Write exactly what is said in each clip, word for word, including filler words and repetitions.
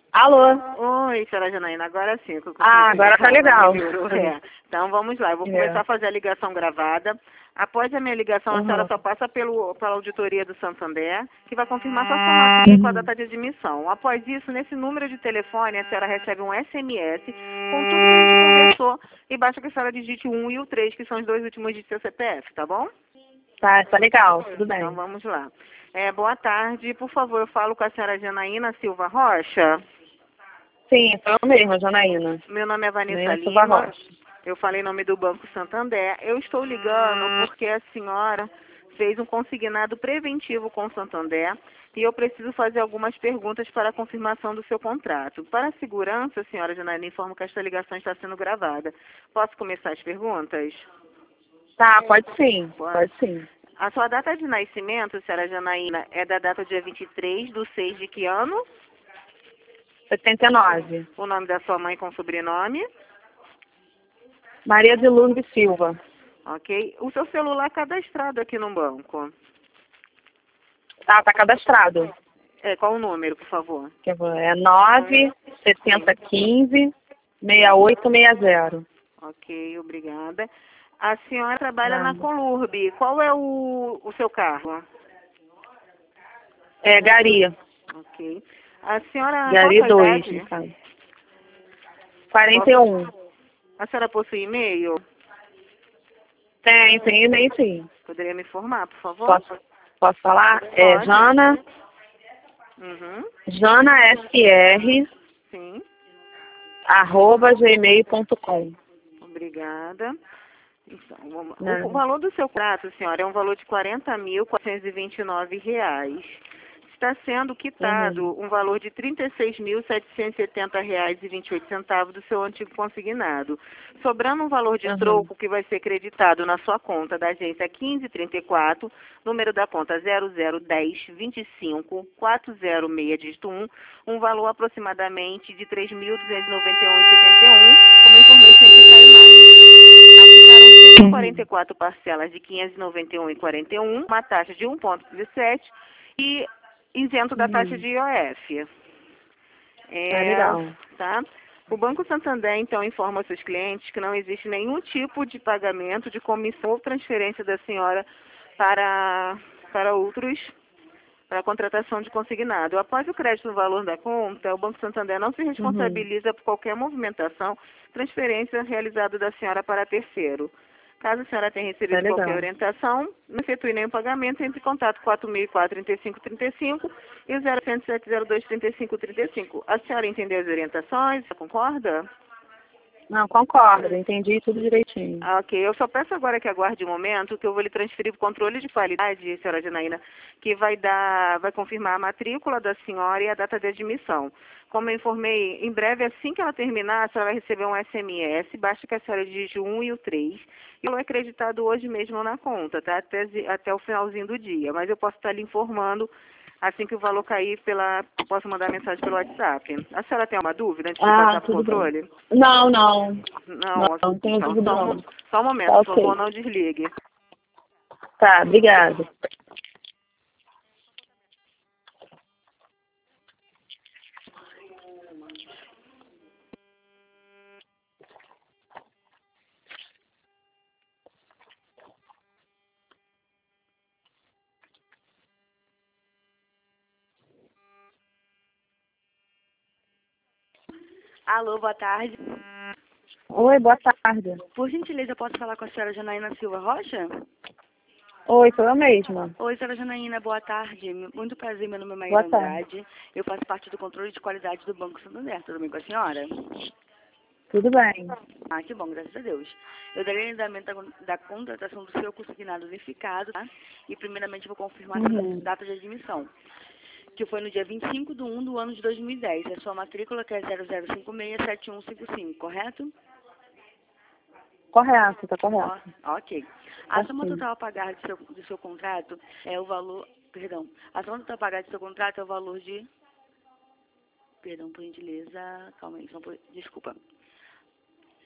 Alô? Oi, senhora Janaína, agora sim. Que eu Ah, agora tá legal. É. Então vamos lá, eu vou É. começar a fazer a ligação gravada. Após a minha ligação, a senhora Uhum. só passa pelo, pela auditoria do Santander, que vai confirmar sua formatura com a data de admissão. Após isso, nesse número de telefone, a senhora recebe um S M S com tudo que a gente conversou e basta que a senhora digite o um e o três, que são os dois últimos dígitos do seu C P F, tá bom? Tá, tá legal, tudo bem. Então vamos lá. É, boa tarde, por favor, eu falo com a senhora Janaína Silva Rocha. Sim, sou eu mesma, Janaína. Meu nome é Vanessa Janaína Silva Lima. Rocha. Eu falei em nome do Banco Santander. Eu estou ligando porque a senhora fez um consignado preventivo com o Santander e eu preciso fazer algumas perguntas para a confirmação do seu contrato. Para a segurança, senhora Janaína, informo que esta ligação está sendo gravada. Posso começar as perguntas? Tá, pode sim, Boa. pode sim. A sua data de nascimento, senhora Janaína, é da data dia vinte e três do seis de que ano? setenta e nove. O nome da sua mãe com sobrenome? Maria de Lourdes Silva. Ok. O seu celular é cadastrado aqui no banco. Tá, tá cadastrado. É, qual o número, por favor? Que eu vou- É nove setenta quinze sessenta e oito sessenta. Ok, obrigada. A senhora trabalha na Nada. Colurb. Qual é o, o seu carro? É Gari. Ok. A senhora, Gari qual a sua dois, idade? no caso. quarenta e um. A senhora possui e-mail? Tem, tem e-mail sim. Poderia me informar, por favor? Posso, posso falar? É Pode. Jana, Uhum. Jana S R, Sim, arroba gmail ponto com. obrigada. Então, vamos- o, o Nada. valor do seu contrato, senhora, é um valor de quarenta mil quatrocentos e vinte e nove reais. Está sendo quitado Uhum. um valor de trinta e seis mil setecentos e setenta reais e vinte e oito centavos do seu antigo consignado, sobrando um valor de Uhum. troco que vai ser creditado na sua conta da agência quinze trinta e quatro, número da conta zero zero um zero vinte e cinco quatro zero seis dígito um, um valor aproximadamente de três mil duzentos e noventa e um reais e setenta e um, como eu informei, sempre cai mais. Ficaram cento e quarenta e quatro parcelas de quinhentos e noventa e um reais e quarenta e um, uma taxa de um vírgula dezessete e isento da taxa Uhum. de I O F. É, Tá legal. tá? O Banco Santander, então, informa aos seus clientes que não existe nenhum tipo de pagamento de comissão ou transferência da senhora para, para outros, para a contratação de consignado. Após o crédito no valor da conta, o Banco Santander não se Uhum. responsabiliza por qualquer movimentação, transferência realizada da senhora para terceiro. Caso a senhora tenha Tá recebido qualquer legal. orientação, não efetue nenhum pagamento, entre em contato quatro mil e quatro, trinta e cinco trinta e cinco e o zero zero sete zero dois trinta e cinco trinta e cinco. A senhora entendeu as orientações? Você concorda? Não, concordo, entendi tudo direitinho. Ah, ok, eu só peço agora que aguarde um momento, que eu vou lhe transferir para o controle de qualidade, senhora Janaína, que vai dar, vai confirmar a matrícula da senhora e a data de admissão. Como eu informei, em breve, assim que ela terminar, a senhora vai receber um S M S, basta que a senhora digite o um e o três, e ele é acreditado hoje mesmo na conta, tá? Até, até o finalzinho do dia, mas eu posso estar lhe informando assim que o valor cair, pela, eu posso mandar mensagem pelo WhatsApp. A senhora tem alguma dúvida antes de Ah, passar para o tudo bem. controle? Não, não. Não, Não, não tenho então dúvida só um, não. só um momento, Tá por favor, ok. não desligue. Tá, obrigada. Alô, boa tarde. Oi, boa tarde. Por gentileza, eu posso falar com a senhora Janaína Silva Rocha? Oi, sou eu mesma. Oi, senhora Janaína, boa tarde. Muito prazer, meu nome é Boa Maíra tarde. Andrade. Eu faço parte do controle de qualidade do Banco Santander. Tudo bem com a senhora? Tudo bem. Ah, que bom, graças a Deus. Eu darei andamento da, da contratação do seu consignado unificado, tá? E primeiramente vou confirmar a Uhum. data de admissão, que foi no dia vinte e cinco de um do ano de dois mil e dez. A sua matrícula que é zero zero cinco seis sete um cinco cinco, correto? Correto, tá Ó, correto. ok. Tá A soma sim. total a pagar do seu, do seu contrato é o valor, perdão, a soma total a pagar do seu contrato é o valor de, perdão, por gentileza, calma aí, só por, desculpa.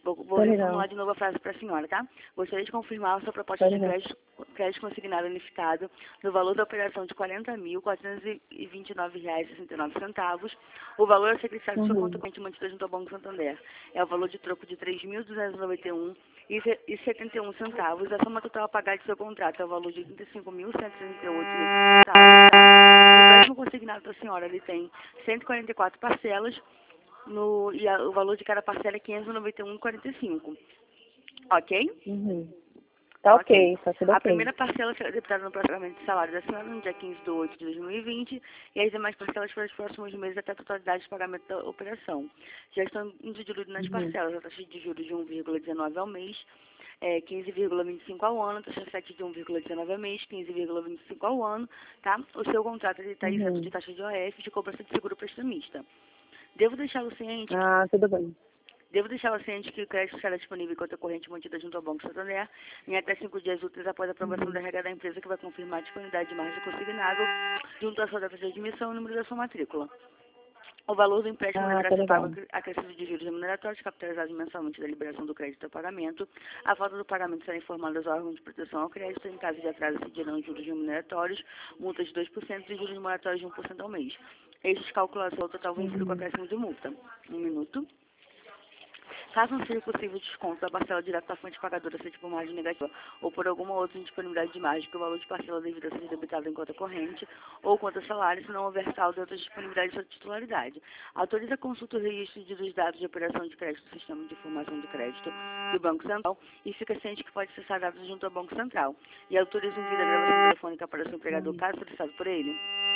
Vou, vou Tá reformular legal. de novo a frase para a senhora, tá? Gostaria de confirmar a sua proposta Tá de legal. crédito, crédito consignado unificado no valor da operação de quarenta mil, quatrocentos e vinte e nove reais e sessenta e nove centavos. O valor a ser creditário de sua Uhum. conta corrente mantida junto ao Banco Santander é o valor de troco de três mil duzentos e noventa e um reais e setenta e um centavos. A soma total a pagar de seu contrato é o valor de trinta e cinco mil cento e sessenta e oito centavos, tá? O empréstimo consignado da senhora, ele tem cento e quarenta e quatro parcelas, no, e a, o valor de cada parcela é quinhentos e noventa e um reais e quarenta e cinco centavos. Ok? Uhum. Tá ok, tá tudo A ok. primeira parcela será debitada no pagamento de salário da senhora no dia quinze de oito de dois mil e vinte e as demais parcelas para os próximos meses até a totalidade de pagamento da operação. Já estão diluídas nas Uhum. parcelas a taxa de juros de um vírgula dezenove ao mês, é, quinze vírgula vinte e cinco ao ano, taxa sete de um vírgula dezenove ao mês, quinze vírgula vinte e cinco ao ano, tá? O seu contrato está isento Uhum. de taxa de O F, de cobrança de seguro prestamista. Devo deixá-lo ciente Ah, tudo bem. Devo deixá-la ciente que o crédito será disponível em conta corrente mantida junto ao Banco Santander em até cinco dias úteis após a aprovação Uhum. da regra da empresa, que vai confirmar a disponibilidade de margem consignável junto à sua data de admissão e o número da sua matrícula. O valor do empréstimo Ah, deverá tá ser pago legal. acrescido de juros remuneratórios capitalizados mensalmente da liberação do crédito ao pagamento. A falta do pagamento será informada aos órgãos de proteção ao crédito. Em caso de atraso, incidirão juros remuneratórios, multas de dois por cento e juros moratórios de um por cento ao mês. Estes cálculos são o total vencido com Uhum. acréscimo de multa. Um minuto. Caso não seja possível o desconto da parcela direta da fonte pagadora, seja por margem negativa ou por alguma outra indisponibilidade de margem, que o valor de parcela devida seja debitado em conta corrente ou conta salário, se não houver saldo de outra disponibilidade de sua titularidade. Autoriza a consulta do registro dos dados de operação de crédito do Sistema de Informação de Crédito do Banco Central e fica ciente que pode acessar dados junto ao Banco Central. E autoriza o envio da gravação telefônica para o seu empregador, caso solicitado por ele.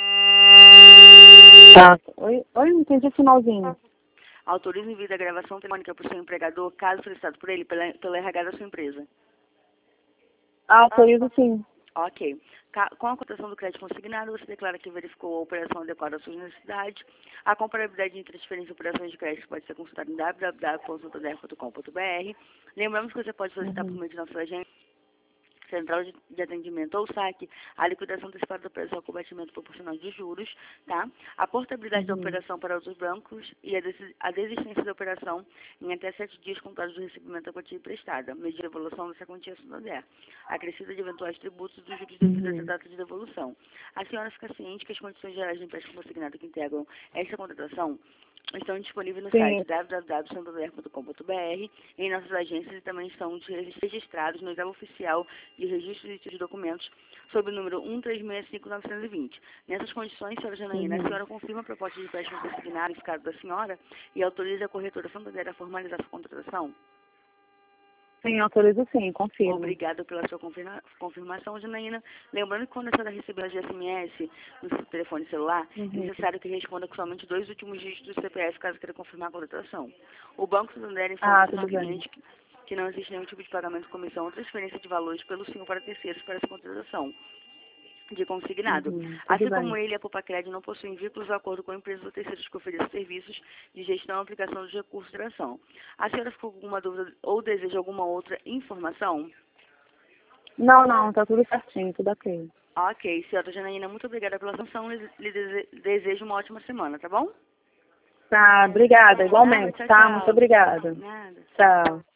Tá. Oi, oi, não entendi o finalzinho. Autoriza o envio da gravação telefônica para o seu empregador, caso solicitado por ele, pela, pela R H da sua empresa. Ah, autorizo sim. Ok. Ca- Com a cotação do crédito consignado, você declara que verificou a operação adequada às suas necessidades. A comparabilidade entre transferência e operações de crédito pode ser consultada em w w w ponto santander ponto com ponto b r. Lembramos que você pode solicitar por Uhum. meio de nossa agência, central de, de atendimento ou saque, a liquidação antecipada da operação com batimento proporcional de juros, tá? A portabilidade da Uhum. operação para outros bancos e a, desi- a desistência da operação em até sete dias contados do recebimento da quantia emprestada, mediante a devolução dessa quantia Santander, acrescida de eventuais tributos dos juros devidos a essa Uhum. data de devolução. A senhora fica ciente que as condições gerais de empréstimo consignado que integram essa contratação estão disponíveis no Sim. site w w w ponto santander ponto com ponto b r, em nossas agências, e também estão registrados no exame oficial de registro de de documentos sob o número um três seis cinco nove dois zero. Nessas condições, senhora Janaína, a Uhum. senhora confirma a proposta de empréstimo consignado em caso da senhora e autoriza a corretora Santander a formalizar sua contratação? Sim, autorizo sim, confirmo. Obrigada pela sua confirma- confirmação, Janaína. Lembrando que quando a senhora receber as S M S no seu telefone celular, é Uhum. necessário que responda com somente dois últimos dígitos do C P F, caso queira confirmar a contratação. O Banco Santander informa Ah, ao seu tudo bem. cliente que que não existe nenhum tipo de pagamento, comissão ou transferência de valores pelo senhor para terceiros para essa contratação de consignado. Uhum. Tudo Assim bem. como ele, a Popacred não possuem vínculos de acordo com empresas ou terceiros que ofereçam serviços de gestão e aplicação dos recursos de ação. A senhora ficou com alguma dúvida ou deseja alguma outra informação? Não, não, tá tudo certinho, tudo ok. Ok, senhora Janaína, muito obrigada pela atenção. Lhe lhe dese- desejo uma ótima semana, tá bom? Tá, obrigada, igualmente, Nada, tchau, tá? tchau. Muito obrigada. Nada. Tchau.